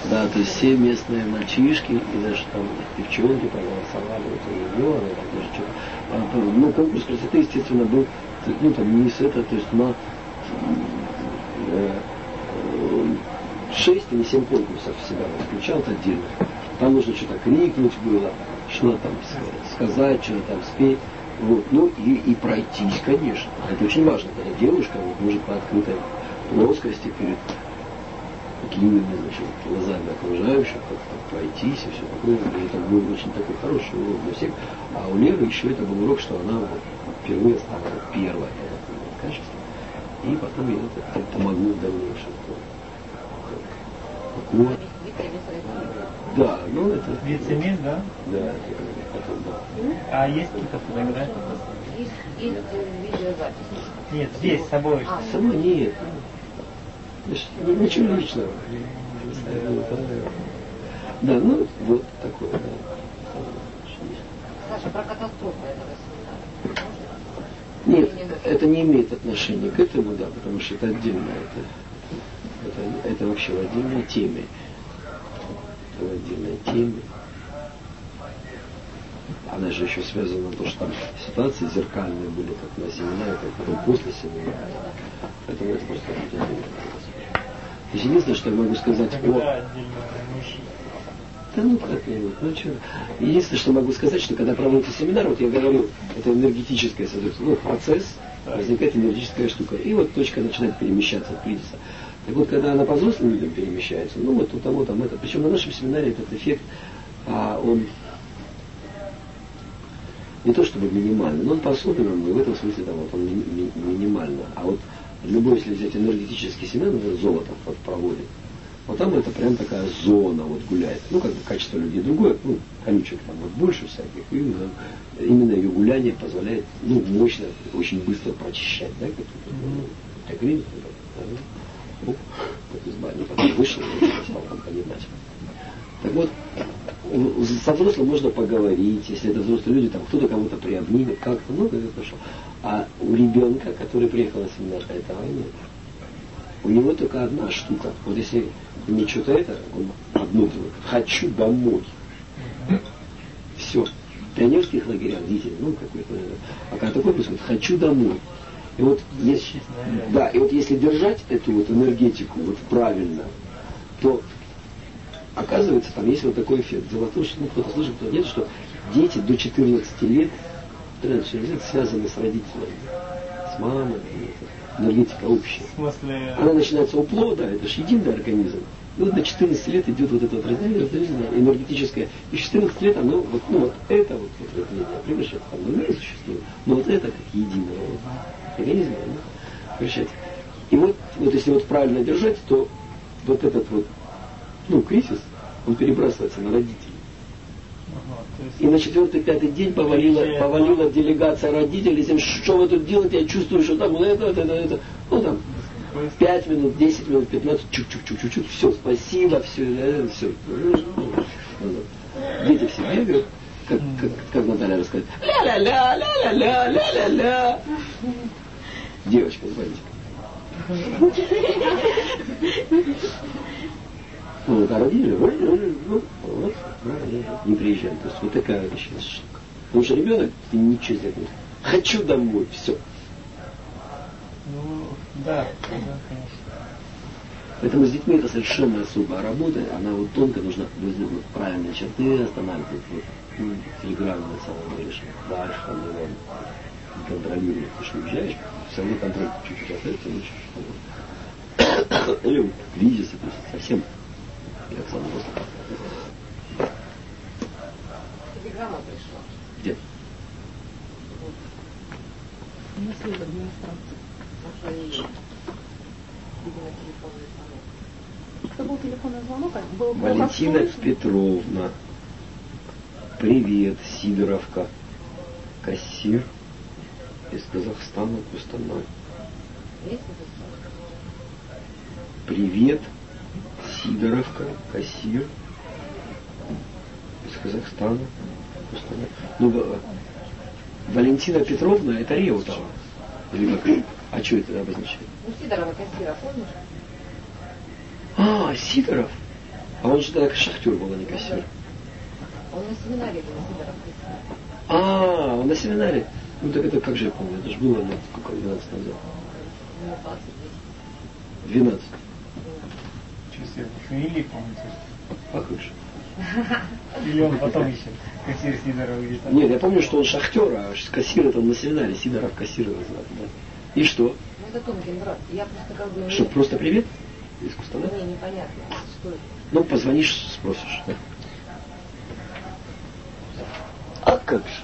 Да, то есть все местные мальчишки и даже там девчонки проголосовали за нее, она там даже что-то. Ну, конкурс красоты, естественно, был, ну, там, не с это, то есть на 6 или 7 конкурсов в себя включал отдельно. Там нужно что-то крикнуть было, что-то там сказать, что-то там спеть. Вот. Ну и пройтись, конечно. Это очень важно, когда девушка вот, может по открытой плоскости перед такими, значит, глазами окружающих, как пройтись и все такое. И это был очень такой хороший урок для всех. А у Леры еще это был урок, что она вот впервые стала первой в качестве. И потом ей это помогло в дальнейшем. Вот. Да, ну это... Вице-мисс, да? Да, потом, да. А есть какие-то фотографии? Есть видеозапись. Нет, здесь, с собой. С собой нет. Ничего личного. Да, ну вот такое, да. Саша, про катастрофу этого семинара. Нет, это не имеет отношения к этому, да, потому что это отдельно, это вообще в отдельной теме. В отдельной теме. Она же еще связана с тем, что там ситуации зеркальные были, как на семинаре, как потом после семинара. Поэтому это просто отдельно. То есть единственное, что я могу сказать Да ну как-нибудь, ну что. Единственное, что могу сказать, что когда проводится семинар, вот я говорю, это энергетическое процесс, возникает энергетическая штука. И вот точка начинает перемещаться от кризиса. Так вот, когда она по взрослым людям перемещается, ну вот у того там это. Причем на нашем семинаре этот эффект, он не то чтобы минимальный, но он по-особенному, и в этом смысле там, вот, он минимально. А вот любой, если взять энергетический семинар, например, Золотов вот проводит, вот там это прям такая зона вот гуляет. Ну, как бы качество людей другое, ну, колючек там вот больше всяких. И именно ее гуляние позволяет, ну, мощно, очень быстро прочищать, да, как видите, вот из бани потом вышел и стал там понимать. Так вот, со взрослым можно поговорить, если это взрослые люди, там кто-то кого-то приобнимет, как-то, ну, как это пошло. А у ребенка, который приехал на семинар, этого нет. У него только одна штука. Вот если не что-то это, он одно делает. Хочу домой. Все. В пионерских лагерях дети, ну какой-то. А когда такой происходит, хочу домой. И вот если, да, и вот если держать эту вот энергетику вот правильно, то оказывается, там есть вот такой эффект. Дело в том, что кто-то слышит, кто-то нет, что дети до 14 лет, 13 лет связаны с родителями, с мамой, энергетика общая. В смысле... Она начинается у плода, это же единый организм. И вот до 14 лет идет вот это вот разделение энергетическое. И 14 лет оно, вот, ну вот это вот разделение, понимаешь, это там не существует. Но вот это как единый организм, превращается. И вот если вот правильно держать, то вот этот вот, ну, кризис, он перебрасывается на родителей. И на 4-5 день повалила делегация родителей, тем, что вы тут делаете, я чувствую, что там это. Ну там 5 минут, 10 минут, 15, чуть-чуть, все, спасибо, все. Дети все бегают, как Наталья рассказывает, ля-ля-ля. Девочка с бантиком. Ну, это родители, не приезжают. То есть вот такая вещь. Потому что ребенок, ты ничего сделать не можешь. Хочу домой, все. Ну, да, конечно. Поэтому с детьми это совершенно особая работа. Она вот тонко нужно вот, правильные черты останавливать. Вот, филигранно на самом деле, дальше там его контролирует. Ты что уезжаешь, все равно контроль чуть-чуть остается лучше. Или кризисы, то есть совсем. Как сам просто. Телеграмма пришла. Где? На службе администрации. Это был телефонный звонок, был Валентина Петровна. Привет, Сидоровка. Кассир из Казахстана, Кустанай. Привет, Сидоровка, кассир из Казахстана, Кустанай. Ну, Валентина Петровна, это риэлтор. Или как? А что это обозначает? Ну, Сидорова кассира, помнишь? Сидоров. А он же тогда шахтер был, а не кассир. Он на семинаре был, Сидоров. А, он на семинаре. Ну так это как же я помню, это же было лет сколько, 12 назад. Ну, 20 лет. 12. Чувствую, шевели, помните. А как же? Или он потом еще кассир Сидоров или там. Нет, я помню, что он шахтер, а кассир это он на семинаре, Сидоров кассир его звали, да. И что? Ну, это Томкин брат. Я просто как бы... Что, просто привет? Искусственно? Мне непонятно, что это. Ну, позвонишь, спросишь. Да? А как же?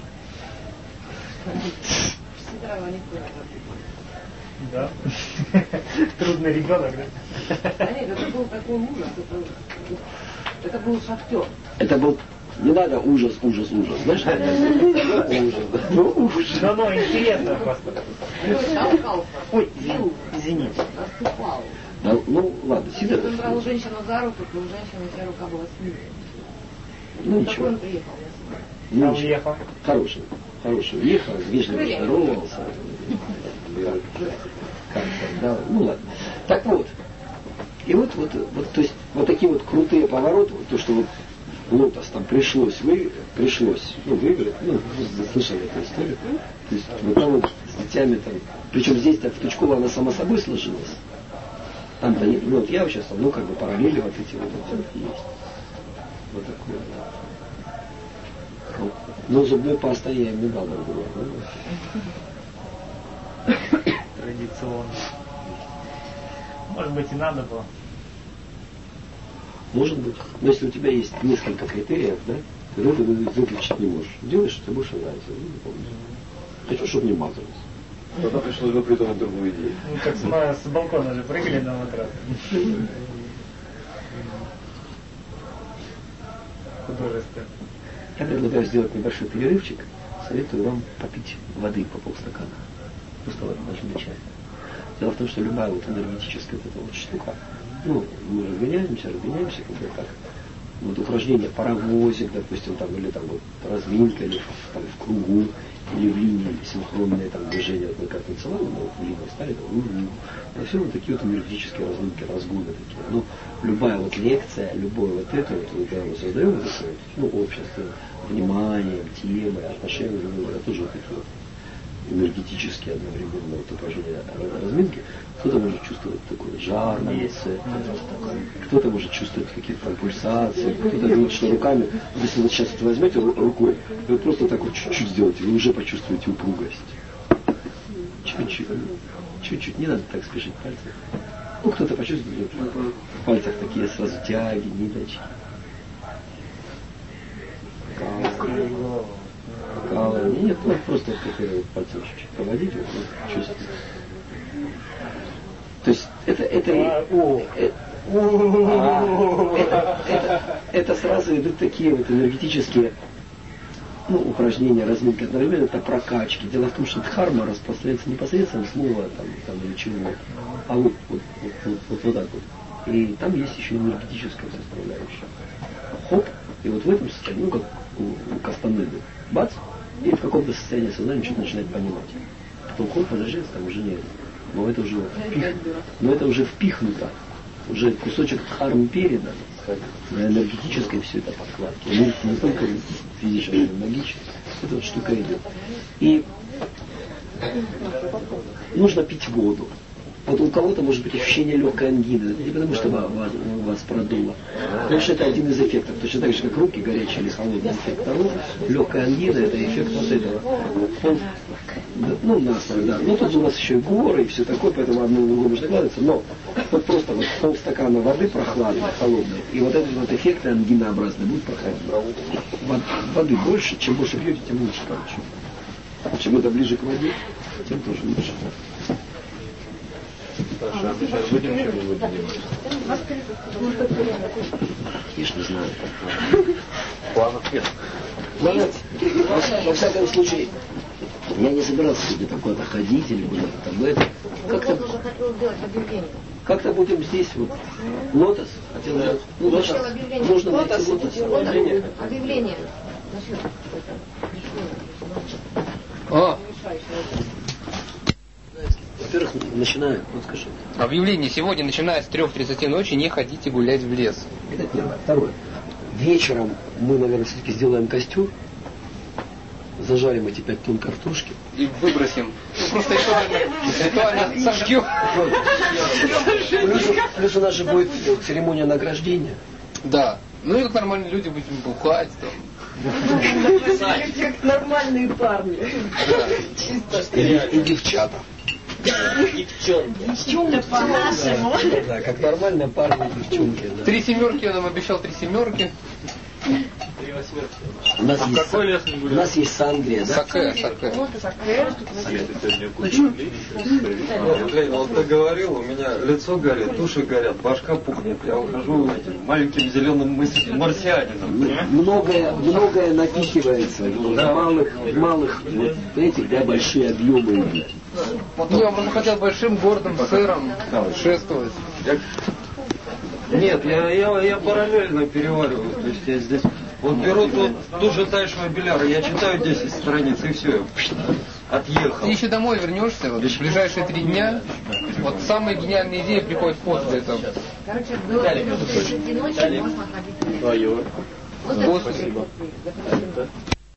Сидорова никто не работает. Да. Трудный ребенок, да? Да нет, это был такой ужас. Это был шахтер. Это был... Не надо ужас. Знаешь, ужас. Ну, ужас. Но интересно просто. Толкался. Ой, бил, извините. отступал. Да, ну, ладно, Сидоров. Он брал женщину за руку, то у женщины вся рука была с ним. Ну, Такой ничего. он приехал на себя. Ну, А ничего. уехал? Хороший. Уехал, вежливо здоровался. Как-то, да, ну ладно. Так вот. И вот, то есть, вот такие вот крутые повороты, вот то, что вот Лотос там пришлось выиграть, вы слышали эту историю. То есть вот там вот с детьми там, причем здесь-то в Тучково она сама собой сложилась. Там-то нет, ну вот я сейчас там, как бы параллели вот эти вот есть. Вот такое. Вот. Но зубной пастой я им не дал друг другу. Традиционно. Может быть, и надо было. Может быть. Но если у тебя есть несколько критериев, да, ты выключить не можешь. Делаешь, что тебе больше нравится. Хочу, чтобы не мазались. Тогда пришлось бы придумать другую идею. Ну, как с балкона же прыгали на матрас. Художественно. Я предлагаю сделать небольшой перерывчик. Советую вам попить воды по полстакана. Просто воды, ночной чай. Дело в том, что любая вот энергетическая вот эта вот штука, ну, мы разгоняемся, как бы так. Вот упражнение паровозик, допустим, там, или там вот разминка, или там в кругу, или в линии синхронные там движения, вот мы как танцевали, мы вот в линии стали, там, а все равно такие вот энергетические разминки, разгоны такие. Ну, любая вот лекция, любое вот это, вот, когда мы создаем вот такое, ну, общество, внимание, темы, отношения, это тоже вот такие вот энергетические одновременно вот упражнения разминки. Кто-то может чувствовать такой жар на лице, кто-то может чувствовать какие-то там пульсации, кто-то делает, что руками, если вы сейчас это возьмете рукой, вы просто так вот чуть-чуть сделаете, вы уже почувствуете упругость. Чуть-чуть, не надо так спешить пальцем. Ну, кто-то почувствует, в пальцах такие сразу тяги, ниточки. Нет, ну, просто вот пальцем чуть-чуть проводить, вот, чувствовать. То есть это сразу идут такие вот энергетические упражнения, разминки одновременно, это прокачки. Дело в том, что дхарма распространяется не посредством слова там или чего, а вот так вот. И там есть еще энергетическая составляющая. Хоп, и вот в этом состоянии, как у Кастанеды, бац, и в каком-то состоянии сознания что-то начинает понимать. Потом хоп, возвращается, там уже нет. Но это уже впихнуто. Уже кусочек дхармы передан. На энергетической все это подкладки. Не только физической, но и магической. Эта вот штука идет. И нужно пить воду. Вот у кого-то может быть ощущение легкой ангины. Это не потому, что вас продуло. Потому что это один из эффектов. Точно так же, как руки горячие или холодные. Эффект того. Легкая ангина — это эффект вот этого. Настрой, да. Ну, тут у нас еще и горы и все такое, поэтому одно на другое может накладываться. Но вот просто вот полстакана воды прохладной, холодной, и вот этот вот эффект ангинообразный будет проходить. Воды больше, чем больше пьете, тем лучше, короче. Чем это ближе к воде, тем тоже лучше. Саша, мы сейчас будем чем-нибудь заниматься? Я ж не знаю. Планов нет. Во всяком случае, я не собирался где-то куда-то ходить или куда-то там это. Как-то уже хотел сделать объявление. Как-то будем здесь вот. Лотос. Хотела, Хотел объявление. нужно найти лотос. Объявление. Насчет Во-первых, начиная, вот скажи. Объявление: сегодня, начиная с 3:30 ночи, не ходите гулять в лес. Это первое. Второе. Вечером мы, наверное, все-таки сделаем костер, зажарим эти 5 тонн картошки. И выбросим. Ну, просто ритуально сожгем. Плюс у нас же будет церемония награждения. Да. Ну и как нормальные люди будем бухать там. Как нормальные парни. И девчата. Девчонки по-нашему. Да, как нормальные парни и девчонки. Да. 3 семерки, он нам обещал 3 семерки. У нас есть сангрия, да? Саке. Блин, вот ты говорил, у меня лицо горит, души горят, башка пухнет. Я ухожу этим маленьким зеленым марсианином. Многое напихивается в малых вот этих, да, большие объемы идут. Не, он хотел большим гордым сыром шествовать. Нет, я параллельно перевариваю. То есть я здесь вот беру ту же тайшего беляра, я читаю 10 страниц и все, отъехал. Ты еще домой вернешься, вот, в ближайшие 3 дня. Вот самые гениальные идеи приходят после этого. Короче, до 10 ночи можно ходить. Твое. После.